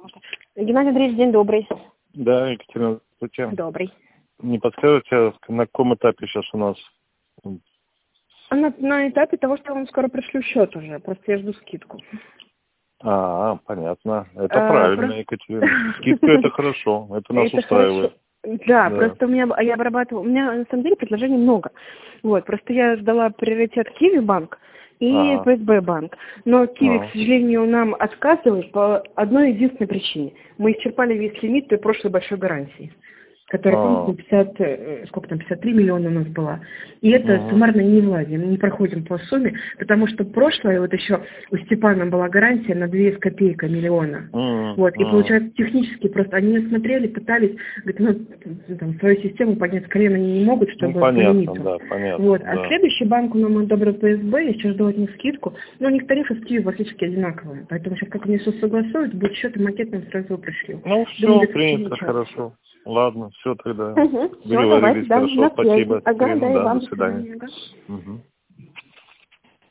Геннадий Андреевич, день добрый. Да, Екатерина, здравствуйте. Добрый. Не подскажете, на каком этапе сейчас у нас? На этапе того, что я вам скоро пришлю счет уже, просто я жду скидку. Понятно. Это правильно, Екатерина. Скидка это хорошо, это нас устраивает. Да, просто я обрабатываю, у меня на самом деле предложений много. Вот, просто я ждала приоритет Киви банк и ФСБ банк. Но Киви, к сожалению, нам отказывает по одной единственной причине. Мы исчерпали весь лимит той прошлой большой гарантии, которая, помните, 53 миллиона у нас была. И это суммарно не влазим, мы не проходим по сумме, потому что прошлое, вот еще у Степана была гарантия на 2 с копейкой миллиона. Вот, и получается, технически просто они не смотрели, пытались, говорят, свою систему поднять с колена они не могут, чтобы по лимиту. Да, понятно. Вот, а следующий банк нам одобрил ПСБ, я сейчас жду от них скидку, но у них тарифы с Киви практически одинаковые, поэтому сейчас как они все согласуют, будет счет и макет нам сразу пришлю. Все, принято, хорошо. Ладно, все тогда. Договорились, хорошо, спасибо. Ага, да, и вам. До свидания.